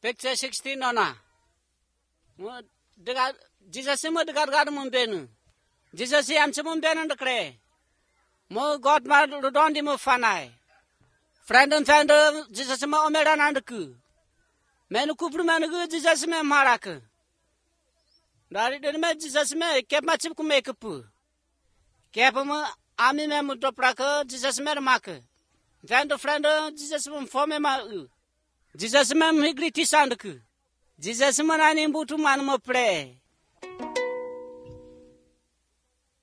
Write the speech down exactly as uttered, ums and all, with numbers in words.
Picture sixteen nona. Jesus mo degar gar mo benu. Jesus am se mo benu ndekre. Mo God ma rodondi mo fanai. Friend and friend Jesus mo omera nandeku. Menu kupru menu Jesus me marak. Dari den me Jesus me kep ma chip ku make pu. Kep mo ami me mo doprak Jesus me mak. Friend friend Jesus mo fome ma. Jesus me higri ti sandeku. Jesus mo nani butu man mo pray.